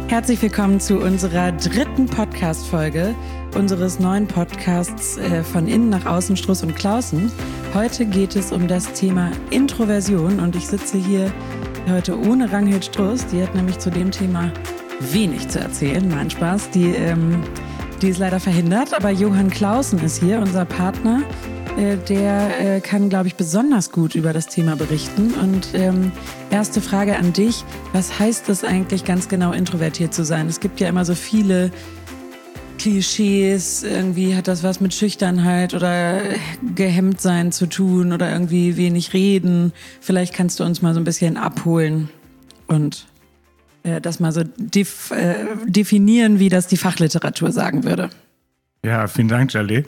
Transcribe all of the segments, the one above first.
Herzlich willkommen zu unserer dritten Podcast-Folge unseres neuen Podcasts von Innen nach Außen, Struss und Clausen. Heute geht es um das Thema Introversion und ich sitze hier heute ohne Ragnhild Struss. Die hat nämlich zu dem Thema wenig zu erzählen. Nein, Spaß. Die ist leider verhindert, aber Johann Clausen ist hier, unser Partner. Der kann, glaube ich, besonders gut über das Thema berichten. Und erste Frage an dich, was heißt es eigentlich ganz genau, introvertiert zu sein? Es gibt ja immer so viele Klischees, irgendwie hat das was mit Schüchternheit oder gehemmt sein zu tun oder irgendwie wenig reden. Vielleicht kannst du uns mal so ein bisschen abholen und das mal so definieren, wie das die Fachliteratur sagen würde. Ja, vielen Dank, Jaleh.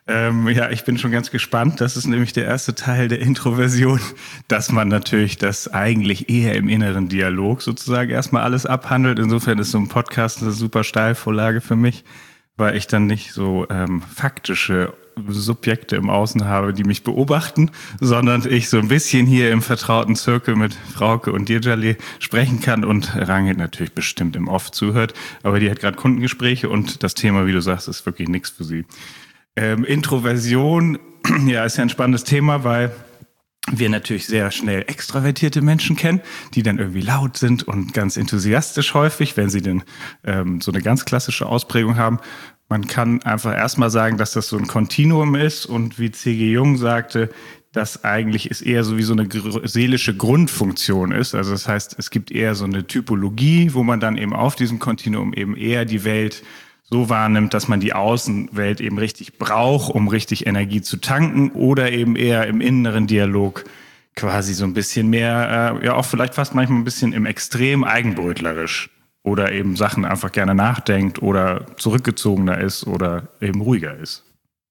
Ich bin schon ganz gespannt. Das ist nämlich der erste Teil der Introversion, dass man natürlich das eigentlich eher im inneren Dialog sozusagen erstmal alles abhandelt. Insofern ist so ein Podcast eine super Steilvorlage für mich, weil ich dann nicht so faktische Subjekte im Außen habe, die mich beobachten, sondern ich so ein bisschen hier im vertrauten Zirkel mit Frauke und dir, Jaleh, sprechen kann und Ragnhild natürlich bestimmt im Off zuhört. Aber die hat gerade Kundengespräche und das Thema, wie du sagst, ist wirklich nichts für sie. Introversion, ja, ist ja ein spannendes Thema, weil wir natürlich sehr schnell extravertierte Menschen kennen, die dann irgendwie laut sind und ganz enthusiastisch häufig, wenn sie denn so eine ganz klassische Ausprägung haben. Man kann einfach erstmal sagen, dass das so ein Kontinuum ist und wie C.G. Jung sagte, dass eigentlich es eher so wie so eine seelische Grundfunktion ist. Also das heißt, es gibt eher so eine Typologie, wo man dann eben auf diesem Kontinuum eben eher die Welt so wahrnimmt, dass man die Außenwelt eben richtig braucht, um richtig Energie zu tanken, oder eben eher im inneren Dialog quasi so ein bisschen mehr, auch vielleicht fast manchmal ein bisschen im Extrem eigenbrötlerisch oder eben Sachen einfach gerne nachdenkt oder zurückgezogener ist oder eben ruhiger ist.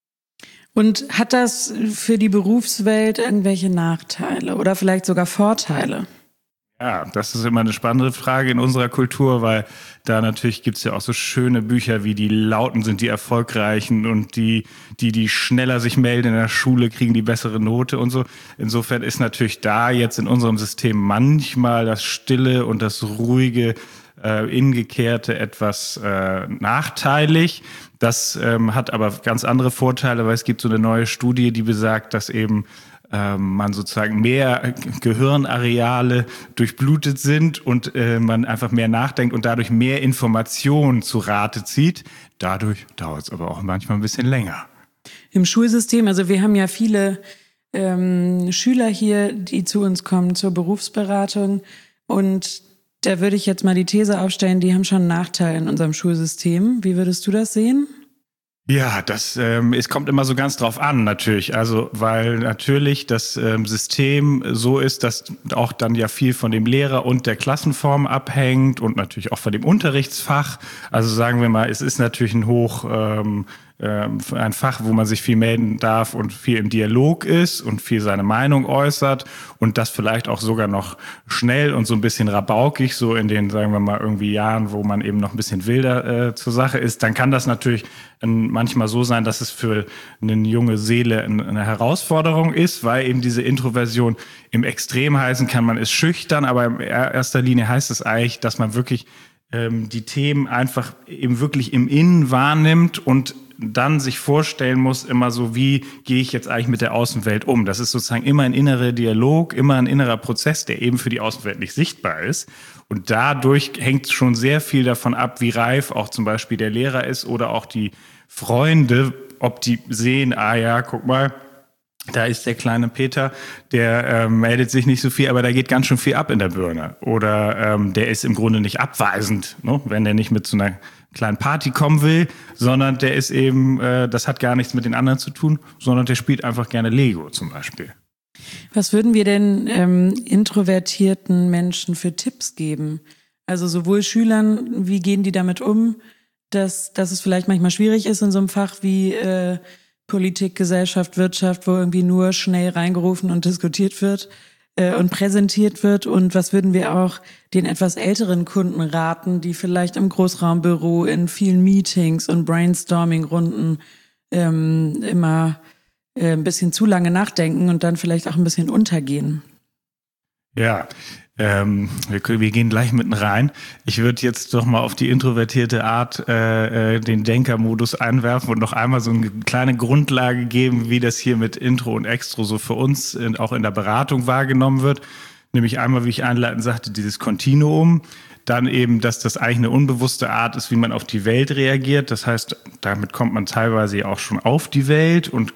Und hat das für die Berufswelt irgendwelche Nachteile oder vielleicht sogar Vorteile? Ja, das ist immer eine spannende Frage in unserer Kultur, weil da natürlich gibt's ja auch so schöne Bücher wie die Lauten sind die Erfolgreichen und die schneller sich melden in der Schule, kriegen die bessere Note und so. Insofern ist natürlich da jetzt in unserem System manchmal das Stille und das Ruhige, Ingekehrte etwas nachteilig. Das hat aber ganz andere Vorteile, weil es gibt so eine neue Studie, die besagt, dass eben man sozusagen mehr Gehirnareale durchblutet sind und man einfach mehr nachdenkt und dadurch mehr Informationen zu Rate zieht. Dadurch dauert es aber auch manchmal ein bisschen länger. Im Schulsystem, also wir haben ja viele Schüler hier, die zu uns kommen zur Berufsberatung, und da würde ich jetzt mal die These aufstellen, die haben schon einen Nachteil in unserem Schulsystem. Wie würdest du das sehen? Ja, es kommt immer so ganz drauf an, natürlich. Also, weil natürlich das System so ist, dass auch dann ja viel von dem Lehrer und der Klassenform abhängt und natürlich auch von dem Unterrichtsfach. Also sagen wir mal, es ist natürlich ein Fach, wo man sich viel melden darf und viel im Dialog ist und viel seine Meinung äußert und das vielleicht auch sogar noch schnell und so ein bisschen rabaukig, so in den, sagen wir mal, irgendwie Jahren, wo man eben noch ein bisschen wilder zur Sache ist, dann kann das natürlich manchmal so sein, dass es für eine junge Seele eine Herausforderung ist, weil eben diese Introversion im Extrem heißen kann, man ist schüchtern, aber in erster Linie heißt es eigentlich, dass man wirklich die Themen einfach eben wirklich im Innen wahrnimmt und dann sich vorstellen muss, immer so, wie gehe ich jetzt eigentlich mit der Außenwelt um? Das ist sozusagen immer ein innerer Dialog, immer ein innerer Prozess, der eben für die Außenwelt nicht sichtbar ist. Und dadurch hängt schon sehr viel davon ab, wie reif auch zum Beispiel der Lehrer ist oder auch die Freunde, ob die sehen, guck mal, da ist der kleine Peter, der meldet sich nicht so viel, aber da geht ganz schön viel ab in der Birne. Oder der ist im Grunde nicht abweisend, ne? Wenn der nicht mit so einer kleinen Party kommen will, sondern der ist eben, das hat gar nichts mit den anderen zu tun, sondern der spielt einfach gerne Lego zum Beispiel. Was würden wir denn introvertierten Menschen für Tipps geben? Also sowohl Schülern, wie gehen die damit um, dass es vielleicht manchmal schwierig ist in so einem Fach wie Politik, Gesellschaft, Wirtschaft, wo irgendwie nur schnell reingerufen und diskutiert wird und präsentiert wird. Und was würden wir auch den etwas älteren Kunden raten, die vielleicht im Großraumbüro in vielen Meetings und Brainstorming-Runden immer ein bisschen zu lange nachdenken und dann vielleicht auch ein bisschen untergehen? Ja, Wir gehen gleich mitten rein. Ich würde jetzt doch mal auf die introvertierte Art den Denkermodus einwerfen und noch einmal so eine kleine Grundlage geben, wie das hier mit Intro und Extro so für uns auch in der Beratung wahrgenommen wird. Nämlich einmal, wie ich einleitend sagte, dieses Kontinuum. Dann eben, dass das eigentlich eine unbewusste Art ist, wie man auf die Welt reagiert. Das heißt, damit kommt man teilweise auch schon auf die Welt und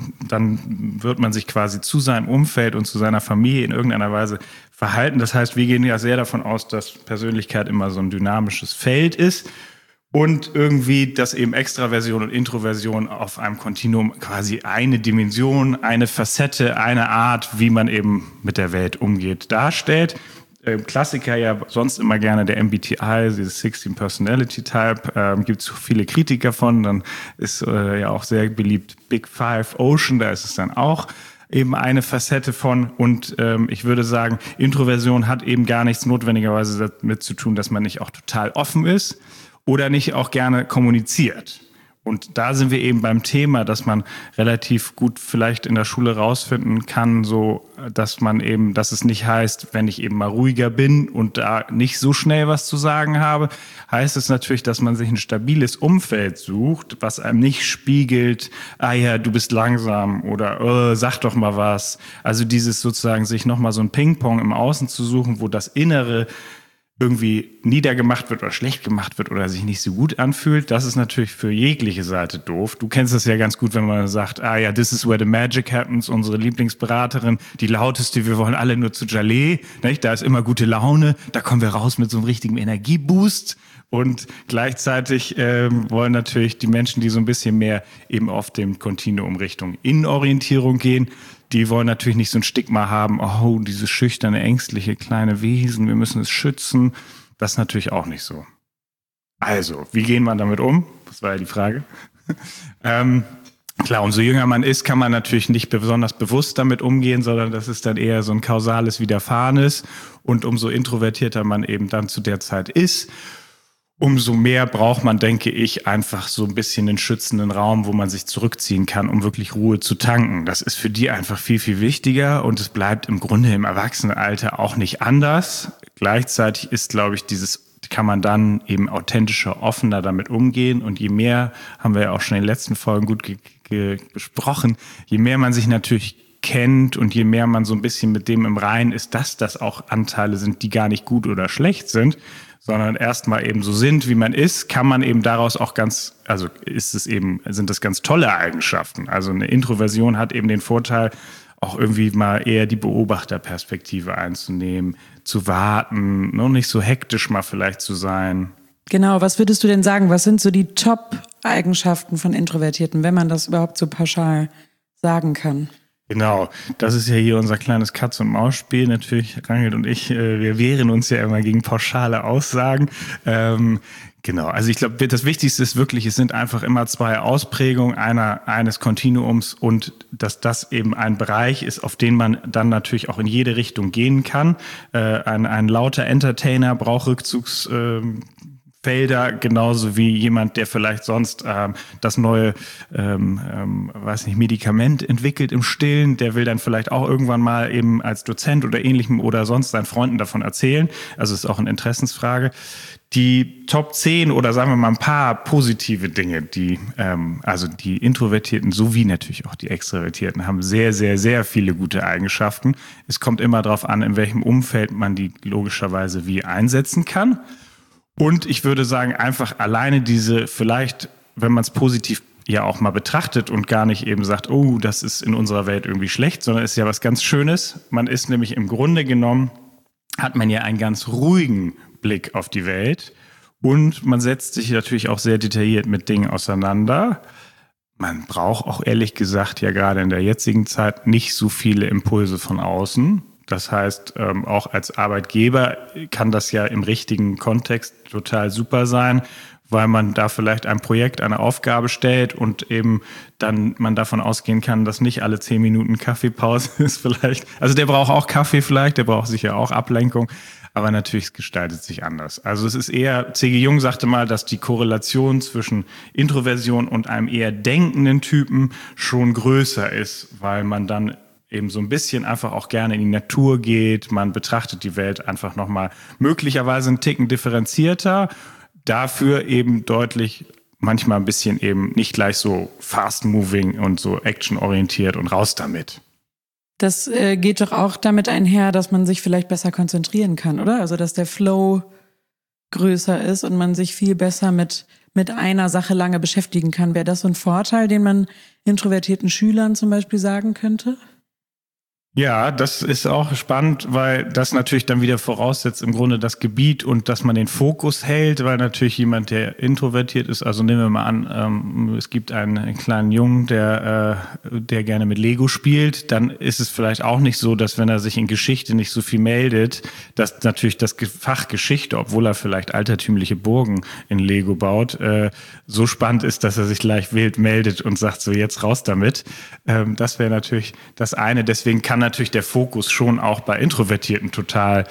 dann wird man sich quasi zu seinem Umfeld und zu seiner Familie in irgendeiner Weise verhalten. Das heißt, wir gehen ja sehr davon aus, dass Persönlichkeit immer so ein dynamisches Feld ist und irgendwie, dass eben Extraversion und Introversion auf einem Kontinuum quasi eine Dimension, eine Facette, eine Art, wie man eben mit der Welt umgeht, darstellt. Klassiker ja sonst immer gerne der MBTI, dieses 16 Personality Type, gibt es viele Kritiker von, dann ist ja auch sehr beliebt Big Five Ocean, da ist es dann auch eben eine Facette von und ich würde sagen, Introversion hat eben gar nichts notwendigerweise damit zu tun, dass man nicht auch total offen ist oder nicht auch gerne kommuniziert. Und da sind wir eben beim Thema, dass man relativ gut vielleicht in der Schule rausfinden kann, so, dass es nicht heißt, wenn ich eben mal ruhiger bin und da nicht so schnell was zu sagen habe, heißt es natürlich, dass man sich ein stabiles Umfeld sucht, was einem nicht spiegelt, ja, du bist langsam oder sag doch mal was. Also dieses sozusagen sich nochmal so ein Ping-Pong im Außen zu suchen, wo das Innere irgendwie niedergemacht wird oder schlecht gemacht wird oder sich nicht so gut anfühlt, das ist natürlich für jegliche Seite doof. Du kennst das ja ganz gut, wenn man sagt, ja, this is where the magic happens, unsere Lieblingsberaterin, die lauteste, wir wollen alle nur zu Jaleh, nicht? Da ist immer gute Laune, da kommen wir raus mit so einem richtigen Energieboost und gleichzeitig wollen natürlich die Menschen, die so ein bisschen mehr eben auf dem Kontinuum Richtung Innenorientierung gehen, die wollen natürlich nicht so ein Stigma haben, oh, dieses schüchterne, ängstliche kleine Wesen, wir müssen es schützen. Das ist natürlich auch nicht so. Also, wie gehen wir damit um? Das war ja die Frage. Klar, umso jünger man ist, kann man natürlich nicht besonders bewusst damit umgehen, sondern das ist dann eher so ein kausales Widerfahrenes. Und umso introvertierter man eben dann zu der Zeit ist, umso mehr braucht man, denke ich, einfach so ein bisschen einen schützenden Raum, wo man sich zurückziehen kann, um wirklich Ruhe zu tanken. Das ist für die einfach viel, viel wichtiger und es bleibt im Grunde im Erwachsenenalter auch nicht anders. Gleichzeitig ist, glaube ich, kann man dann eben authentischer, offener damit umgehen und je mehr, haben wir ja auch schon in den letzten Folgen gut besprochen, je mehr man sich natürlich kennt und je mehr man so ein bisschen mit dem im Reinen ist, dass das auch Anteile sind, die gar nicht gut oder schlecht sind, sondern erstmal eben so sind, wie man ist, kann man eben daraus auch sind das ganz tolle Eigenschaften. Also eine Introversion hat eben den Vorteil, auch irgendwie mal eher die Beobachterperspektive einzunehmen, zu warten, noch nicht so hektisch mal vielleicht zu sein. Genau, was würdest du denn sagen? Was sind so die Top-Eigenschaften von Introvertierten, wenn man das überhaupt so pauschal sagen kann? Genau, das ist ja hier unser kleines Katz-und-Maus-Spiel. Natürlich, Rangel und ich, wir wehren uns ja immer gegen pauschale Aussagen. Genau, also ich glaube, das Wichtigste ist wirklich, es sind einfach immer zwei Ausprägungen eines Kontinuums und dass das eben ein Bereich ist, auf den man dann natürlich auch in jede Richtung gehen kann. Ein lauter Entertainer braucht Rückzugsfelder, genauso wie jemand, der vielleicht sonst das neue Medikament entwickelt im Stillen, der will dann vielleicht auch irgendwann mal eben als Dozent oder Ähnlichem oder sonst seinen Freunden davon erzählen. Also es ist auch eine Interessensfrage. Die Top 10 oder sagen wir mal ein paar positive Dinge, die Introvertierten sowie natürlich auch die Extrovertierten haben sehr, sehr, sehr viele gute Eigenschaften. Es kommt immer darauf an, in welchem Umfeld man die logischerweise wie einsetzen kann. Und ich würde sagen, einfach alleine diese vielleicht, wenn man es positiv ja auch mal betrachtet und gar nicht eben sagt, oh, das ist in unserer Welt irgendwie schlecht, sondern ist ja was ganz Schönes. Man ist nämlich im Grunde genommen, hat man ja einen ganz ruhigen Blick auf die Welt und man setzt sich natürlich auch sehr detailliert mit Dingen auseinander. Man braucht auch ehrlich gesagt ja gerade in der jetzigen Zeit nicht so viele Impulse von außen. Das heißt, auch als Arbeitgeber kann das ja im richtigen Kontext total super sein, weil man da vielleicht ein Projekt, eine Aufgabe stellt und eben dann man davon ausgehen kann, dass nicht alle 10 Minuten Kaffeepause ist vielleicht. Also der braucht auch Kaffee vielleicht, der braucht sicher auch Ablenkung. Aber natürlich, es gestaltet sich anders. Also es ist eher, C.G. Jung sagte mal, dass die Korrelation zwischen Introversion und einem eher denkenden Typen schon größer ist, weil man dann eben so ein bisschen einfach auch gerne in die Natur geht. Man betrachtet die Welt einfach nochmal möglicherweise einen Ticken differenzierter, dafür eben deutlich manchmal ein bisschen eben nicht gleich so fast-moving und so actionorientiert und raus damit. Das geht doch auch damit einher, dass man sich vielleicht besser konzentrieren kann, oder? Also dass der Flow größer ist und man sich viel besser mit einer Sache lange beschäftigen kann. Wäre das so ein Vorteil, den man introvertierten Schülern zum Beispiel sagen könnte? Ja, das ist auch spannend, weil das natürlich dann wieder voraussetzt im Grunde das Gebiet und dass man den Fokus hält, weil natürlich jemand, der introvertiert ist, also nehmen wir mal an, es gibt einen kleinen Jungen, der gerne mit Lego spielt, dann ist es vielleicht auch nicht so, dass wenn er sich in Geschichte nicht so viel meldet, dass natürlich das Fach Geschichte, obwohl er vielleicht altertümliche Burgen in Lego baut, so spannend ist, dass er sich gleich wild meldet und sagt so, jetzt raus damit. Das wäre natürlich das eine, deswegen kann natürlich der Fokus schon auch bei Introvertierten total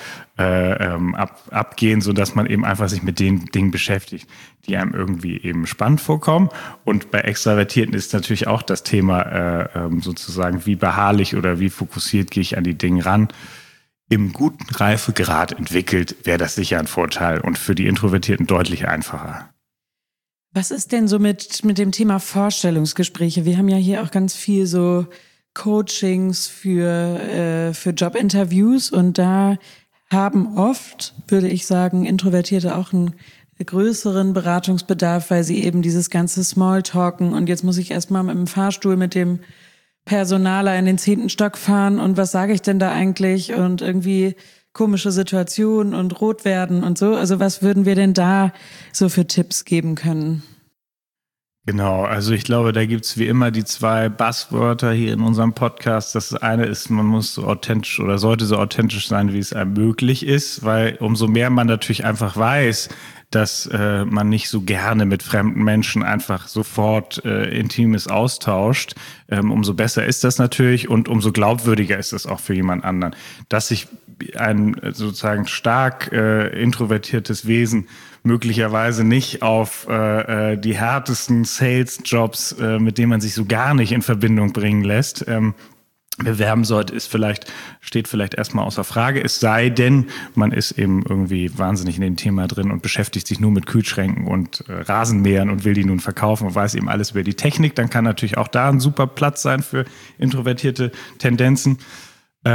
abgehen, sodass man eben einfach sich mit den Dingen beschäftigt, die einem irgendwie eben spannend vorkommen. Und bei Extravertierten ist natürlich auch das Thema sozusagen, wie beharrlich oder wie fokussiert gehe ich an die Dinge ran. Im guten Reifegrad entwickelt wäre das sicher ein Vorteil und für die Introvertierten deutlich einfacher. Was ist denn so mit dem Thema Vorstellungsgespräche? Wir haben ja hier auch ganz viel so Coachings für Jobinterviews und da haben oft, würde ich sagen, Introvertierte auch einen größeren Beratungsbedarf, weil sie eben dieses ganze Smalltalken und jetzt muss ich erstmal mit dem Fahrstuhl mit dem Personaler in den 10. Stock fahren und was sage ich denn da eigentlich und irgendwie komische Situationen und rot werden und so. Also was würden wir denn da so für Tipps geben können? Genau, also ich glaube, da gibt's wie immer die 2 Buzzwörter hier in unserem Podcast. Das eine ist, man muss so authentisch oder sollte so authentisch sein, wie es einem möglich ist, weil umso mehr man natürlich einfach weiß, dass man nicht so gerne mit fremden Menschen einfach sofort Intimes austauscht, umso besser ist das natürlich und umso glaubwürdiger ist es auch für jemand anderen. Dass sich ein sozusagen stark introvertiertes Wesen möglicherweise nicht auf die härtesten Sales-Jobs, mit denen man sich so gar nicht in Verbindung bringen lässt, bewerben sollte, steht vielleicht erstmal außer Frage. Es sei denn, man ist eben irgendwie wahnsinnig in dem Thema drin und beschäftigt sich nur mit Kühlschränken und Rasenmähern und will die nun verkaufen und weiß eben alles über die Technik. Dann kann natürlich auch da ein super Platz sein für introvertierte Tendenzen. Jetzt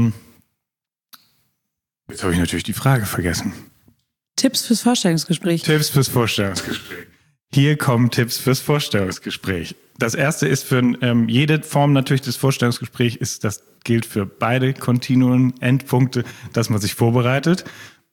habe ich natürlich die Frage vergessen. Tipps fürs Vorstellungsgespräch. Hier kommen Tipps fürs Vorstellungsgespräch. Das erste ist für jede Form natürlich des Vorstellungsgesprächs das gilt für beide Kontinuen, Endpunkte, dass man sich vorbereitet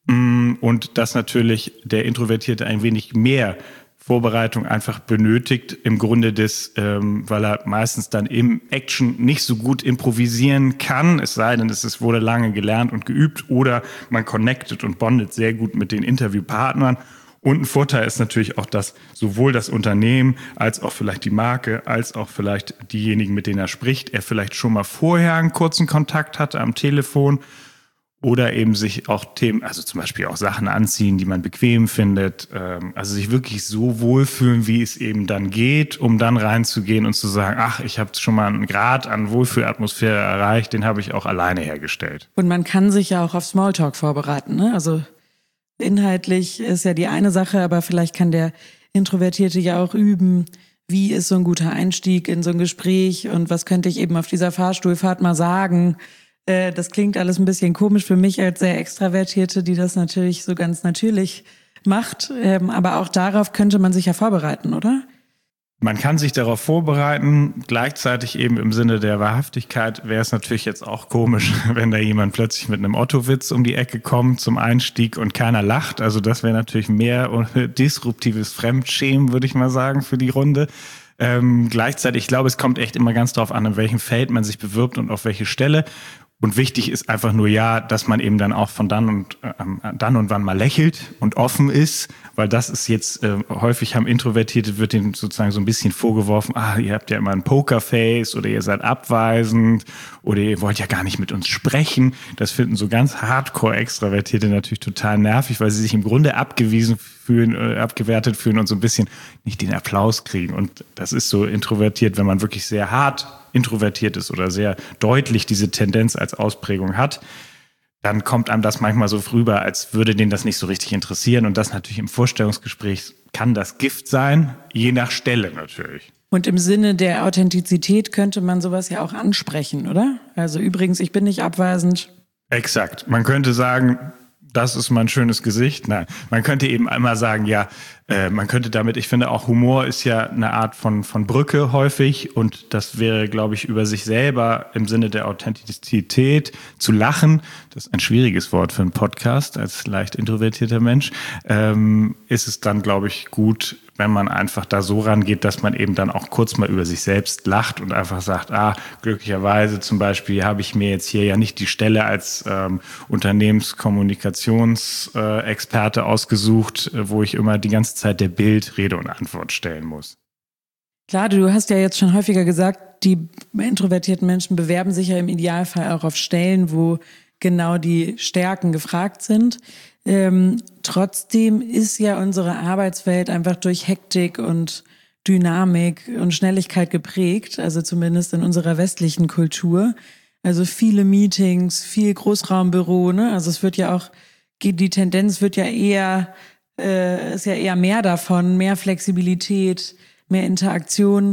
und dass natürlich der Introvertierte ein wenig mehr Vorbereitung einfach benötigt, im Grunde weil er meistens dann im Action nicht so gut improvisieren kann, es sei denn, wurde lange gelernt und geübt oder man connectet und bondet sehr gut mit den Interviewpartnern. Und ein Vorteil ist natürlich auch, dass sowohl das Unternehmen als auch vielleicht die Marke, als auch vielleicht diejenigen, mit denen er spricht, er vielleicht schon mal vorher einen kurzen Kontakt hatte am Telefon oder eben sich auch Themen, also zum Beispiel auch Sachen anziehen, die man bequem findet, also sich wirklich so wohlfühlen, wie es eben dann geht, um dann reinzugehen und zu sagen, ach, ich habe schon mal einen Grad an Wohlfühlatmosphäre erreicht, den habe ich auch alleine hergestellt. Und man kann sich ja auch auf Smalltalk vorbereiten, ne? Also inhaltlich ist ja die eine Sache, aber vielleicht kann der Introvertierte ja auch üben, wie ist so ein guter Einstieg in so ein Gespräch und was könnte ich eben auf dieser Fahrstuhlfahrt mal sagen. Das klingt alles ein bisschen komisch für mich als sehr Extravertierte, die das natürlich so ganz natürlich macht. Aber auch darauf könnte man sich ja vorbereiten, oder? Man kann sich darauf vorbereiten, gleichzeitig eben im Sinne der Wahrhaftigkeit wäre es natürlich jetzt auch komisch, wenn da jemand plötzlich mit einem Otto-Witz um die Ecke kommt zum Einstieg und keiner lacht. Also das wäre natürlich mehr disruptives Fremdschämen, würde ich mal sagen, für die Runde. Gleichzeitig, ich glaube, es kommt echt immer ganz drauf an, in welchem Feld man sich bewirbt und auf welche Stelle. Und wichtig ist einfach nur dass man eben dann auch von dann und wann mal lächelt und offen ist, weil das ist jetzt häufig haben Introvertierte, wird denen sozusagen so ein bisschen vorgeworfen, ihr habt ja immer ein Pokerface oder ihr seid abweisend oder ihr wollt ja gar nicht mit uns sprechen. Das finden so ganz Hardcore-Extravertierte natürlich total nervig, weil sie sich im Grunde abgewertet fühlen und so ein bisschen nicht den Applaus kriegen. Und das ist so introvertiert, wenn man wirklich sehr hart introvertiert ist oder sehr deutlich diese Tendenz als Ausprägung hat, dann kommt einem das manchmal so rüber, als würde den das nicht so richtig interessieren. Und das natürlich im Vorstellungsgespräch kann das Gift sein, je nach Stelle natürlich. Und im Sinne der Authentizität könnte man sowas ja auch ansprechen, oder? Also übrigens, ich bin nicht abweisend. Exakt. Man könnte sagen, das ist mein schönes Gesicht. Nein, man könnte eben einmal sagen, ja, man könnte damit, ich finde auch Humor ist ja eine Art von Brücke häufig und das wäre, glaube ich, über sich selber im Sinne der Authentizität zu lachen. Das ist ein schwieriges Wort für einen Podcast als leicht introvertierter Mensch. Ist es dann, glaube ich, gut, wenn man einfach da so rangeht, dass man eben dann auch kurz mal über sich selbst lacht und einfach sagt, glücklicherweise zum Beispiel habe ich mir jetzt hier ja nicht die Stelle als Unternehmenskommunikationsexperte ausgesucht, wo ich immer die ganze Zeit der Bild Rede und Antwort stellen muss. Klar, du hast ja jetzt schon häufiger gesagt, die introvertierten Menschen bewerben sich ja im Idealfall auch auf Stellen, wo genau die Stärken gefragt sind. Trotzdem ist ja unsere Arbeitswelt einfach durch Hektik und Dynamik und Schnelligkeit geprägt, also zumindest in unserer westlichen Kultur. Also viele Meetings, viel Großraumbüro, ne? Also es wird ja auch, die Tendenz wird ja eher, ist ja eher mehr davon, mehr Flexibilität, mehr Interaktion.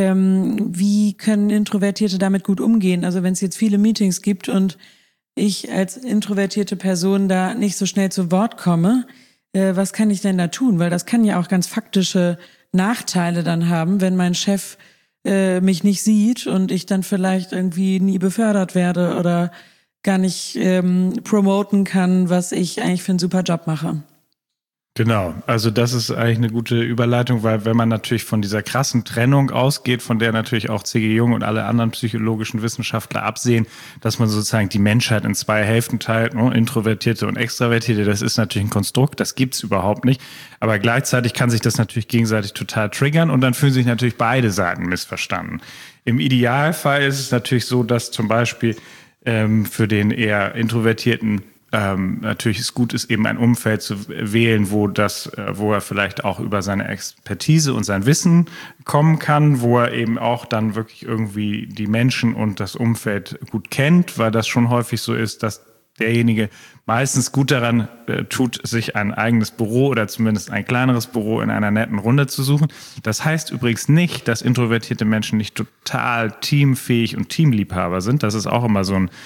Wie können Introvertierte damit gut umgehen? Also wenn es jetzt viele Meetings gibt und ich als introvertierte Person da nicht so schnell zu Wort komme, was kann ich denn da tun? Weil das kann ja auch ganz faktische Nachteile dann haben, wenn mein Chef mich nicht sieht und ich dann vielleicht irgendwie nie befördert werde oder gar nicht promoten kann, was ich eigentlich für einen super Job mache. Genau, also das ist eigentlich eine gute Überleitung, weil wenn man natürlich von dieser krassen Trennung ausgeht, von der natürlich auch C.G. Jung und alle anderen psychologischen Wissenschaftler absehen, dass man sozusagen die Menschheit in zwei Hälften teilt, Introvertierte und Extravertierte, das ist natürlich ein Konstrukt, das gibt's überhaupt nicht. Aber gleichzeitig kann sich das natürlich gegenseitig total triggern und dann fühlen sich natürlich beide Seiten missverstanden. Im Idealfall ist es natürlich so, dass zum Beispiel für den eher Introvertierten natürlich es gut ist, eben ein Umfeld zu wählen, wo er vielleicht auch über seine Expertise und sein Wissen kommen kann, wo er eben auch dann wirklich irgendwie die Menschen und das Umfeld gut kennt, weil das schon häufig so ist, dass derjenige meistens gut daran tut, sich ein eigenes Büro oder zumindest ein kleineres Büro in einer netten Runde zu suchen. Das heißt übrigens nicht, dass introvertierte Menschen nicht total teamfähig und Teamliebhaber sind. Das ist auch immer so ein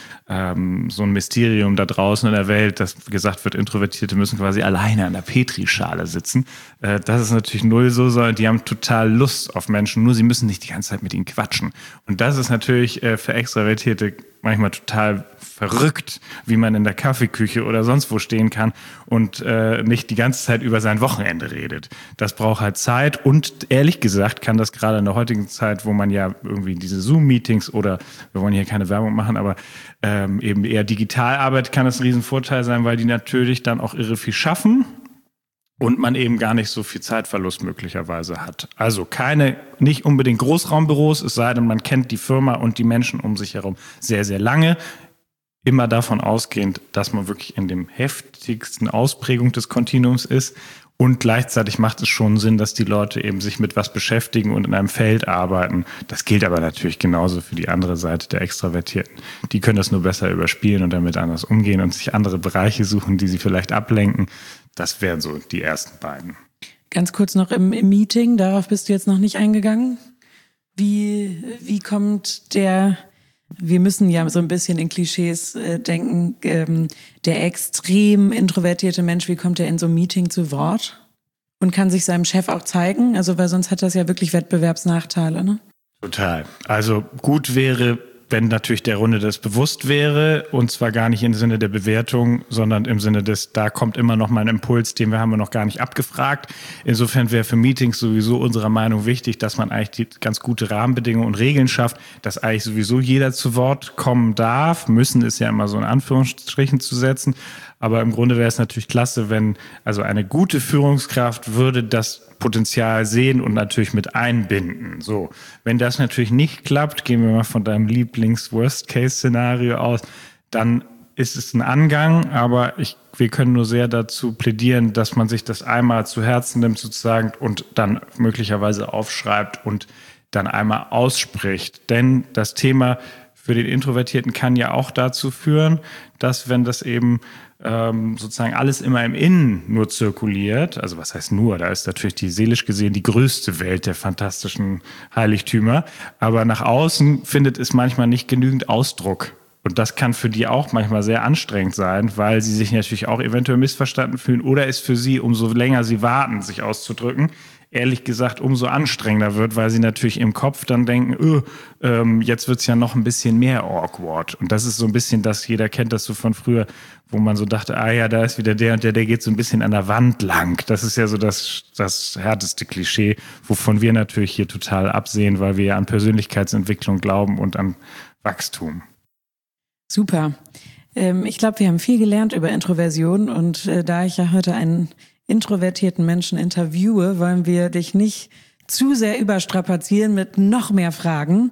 Mysterium da draußen in der Welt, dass gesagt wird, Introvertierte müssen quasi alleine an der Petrischale sitzen. Das ist natürlich null so, sondern die haben total Lust auf Menschen, nur sie müssen nicht die ganze Zeit mit ihnen quatschen. Und das ist natürlich für Extravertierte manchmal total verrückt, wie man in der Kaffeeküche oder sonst wo stehen kann und nicht die ganze Zeit über sein Wochenende redet. Das braucht halt Zeit und ehrlich gesagt kann das gerade in der heutigen Zeit, wo man ja irgendwie diese Zoom-Meetings oder, wir wollen hier keine Werbung machen, aber eben eher digital arbeitet, kann das ein Riesenvorteil sein, weil die natürlich dann auch irre viel schaffen und man eben gar nicht so viel Zeitverlust möglicherweise hat. Also nicht unbedingt Großraumbüros, es sei denn, man kennt die Firma und die Menschen um sich herum sehr, sehr lange. Immer davon ausgehend, dass man wirklich in dem heftigsten Ausprägung des Kontinuums ist. Und gleichzeitig macht es schon Sinn, dass die Leute eben sich mit was beschäftigen und in einem Feld arbeiten. Das gilt aber natürlich genauso für die andere Seite der Extravertierten. Die können das nur besser überspielen und damit anders umgehen und sich andere Bereiche suchen, die sie vielleicht ablenken. Das wären so die ersten beiden. Ganz kurz noch im Meeting, darauf bist du jetzt noch nicht eingegangen. Wie kommt wir müssen ja so ein bisschen in Klischees denken, der extrem introvertierte Mensch, wie kommt er in so einem Meeting zu Wort? Und kann sich seinem Chef auch zeigen? Also, weil sonst hat das ja wirklich Wettbewerbsnachteile, ne? Total. Also gut wäre, wenn natürlich der Runde das bewusst wäre und zwar gar nicht im Sinne der Bewertung, sondern im Sinne da kommt immer noch mal ein Impuls, den haben wir noch gar nicht abgefragt. Insofern wäre für Meetings sowieso unserer Meinung wichtig, dass man eigentlich die ganz gute Rahmenbedingungen und Regeln schafft, dass eigentlich sowieso jeder zu Wort kommen darf. Müssen ist ja immer so in Anführungsstrichen zu setzen. Aber im Grunde wäre es natürlich klasse, wenn also eine gute Führungskraft würde das Potenzial sehen und natürlich mit einbinden. So, wenn das natürlich nicht klappt, gehen wir mal von deinem Lieblings-Worst-Case-Szenario aus, dann ist es ein Angang, aber wir können nur sehr dazu plädieren, dass man sich das einmal zu Herzen nimmt sozusagen und dann möglicherweise aufschreibt und dann einmal ausspricht. Denn das Thema für den Introvertierten kann ja auch dazu führen, dass wenn das eben sozusagen alles immer im Innen nur zirkuliert, also was heißt nur, da ist natürlich die seelisch gesehen die größte Welt der fantastischen Heiligtümer, aber nach außen findet es manchmal nicht genügend Ausdruck. Und das kann für die auch manchmal sehr anstrengend sein, weil sie sich natürlich auch eventuell missverstanden fühlen oder es für sie, umso länger sie warten, sich auszudrücken, ehrlich gesagt umso anstrengender wird, weil sie natürlich im Kopf dann denken, jetzt wird's ja noch ein bisschen mehr awkward. Und das ist so ein bisschen das, jeder kennt das so von früher, wo man so dachte, da ist wieder der und der geht so ein bisschen an der Wand lang. Das ist ja so das härteste Klischee, wovon wir natürlich hier total absehen, weil wir ja an Persönlichkeitsentwicklung glauben und an Wachstum. Super. Ich glaube, wir haben viel gelernt über Introversion und da ich ja heute einen introvertierten Menschen interviewe, wollen wir dich nicht zu sehr überstrapazieren mit noch mehr Fragen.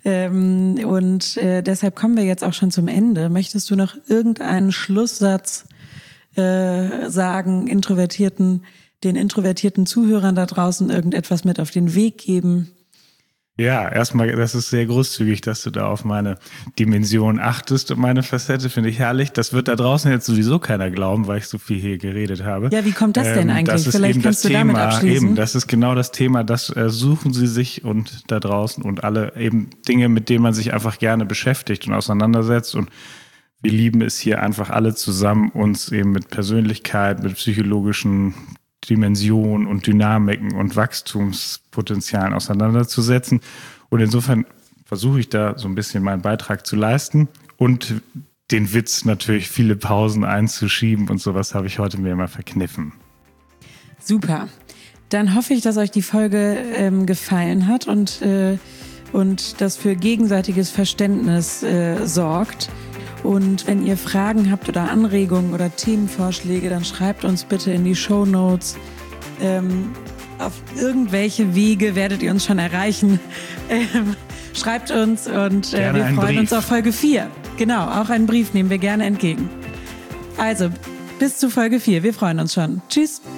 Deshalb kommen wir jetzt auch schon zum Ende. Möchtest du noch irgendeinen Schlusssatz sagen, den introvertierten Zuhörern da draußen irgendetwas mit auf den Weg geben? Ja, erstmal, das ist sehr großzügig, dass du da auf meine Dimension achtest und meine Facette finde ich herrlich. Das wird da draußen jetzt sowieso keiner glauben, weil ich so viel hier geredet habe. Ja, wie kommt das denn eigentlich? Vielleicht kannst du damit abschließen. Das ist genau das Thema, das suchen Sie sich und da draußen und alle eben Dinge, mit denen man sich einfach gerne beschäftigt und auseinandersetzt. Und wir lieben es hier einfach alle zusammen, uns eben mit Persönlichkeit, mit psychologischen Dimensionen und Dynamiken und Wachstumspotenzialen auseinanderzusetzen. Und insofern versuche ich da so ein bisschen meinen Beitrag zu leisten und den Witz natürlich viele Pausen einzuschieben und sowas habe ich heute mir immer verkniffen. Super. Dann hoffe ich, dass euch die Folge gefallen hat und das für gegenseitiges Verständnis sorgt. Und wenn ihr Fragen habt oder Anregungen oder Themenvorschläge, dann schreibt uns bitte in die Shownotes. Auf irgendwelche Wege werdet ihr uns schon erreichen. Schreibt uns und wir freuen uns auf Folge 4. Genau, auch einen Brief nehmen wir gerne entgegen. Also, bis zu Folge 4. Wir freuen uns schon. Tschüss.